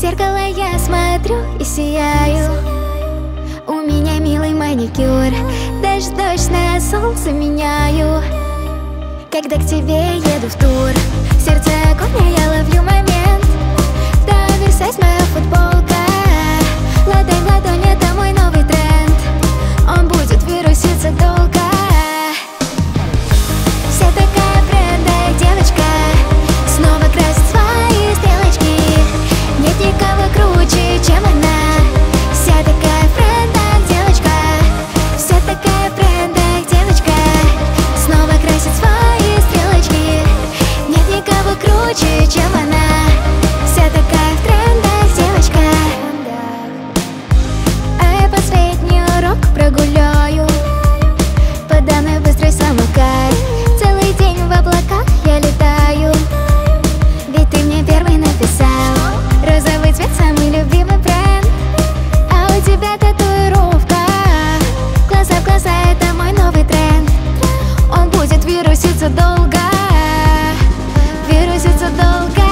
зеркало я смотрю и сияю. У меня милый маникюр, даже дождь на солнце меняю. Когда к тебе еду в тур, сердце огонь, я ловлю момент. Да, Версайз моя футболка, ладонь в ладонь, это мой новый тренд. Он будет вируситься долго. Вся такая бренда девочка, снова красит свои стрелочки. Нет никого круче, чем она. Вся такая бренда девочка, вся такая бренда девочка, снова красит свои стрелочки. Нет никого круче, чем она. Вся такая в трендах девочка. А я последний урок прогуляю, подо мной быстрый самокат. Целый день в облаках я летаю, ведь ты мне первый написал. Розовый цвет самый любимый бренд, а у тебя татуировка. Глаза в глаза, это мой новый тренд. Он будет вируситься долго, вируситься долго.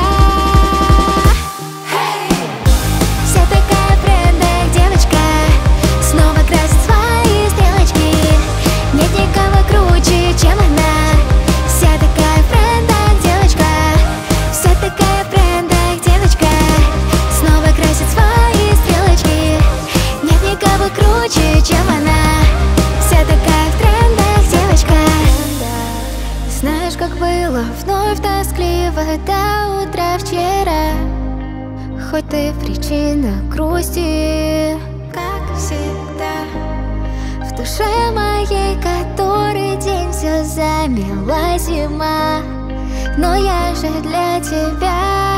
Вся такая в трендах девочка, снова красит свои стрелочки. Нет никого круче, чем она. Вся такая в трендах девочка, вся такая в трендах девочка, снова красит свои стрелочки. Нет никого круче, чем она. Вся такая в трендах девочка. Знаешь, как было вновь тоскливо до утра вчера, хоть ты причина грусти, как всегда. В душе моей который день все замела зима, но я же для тебя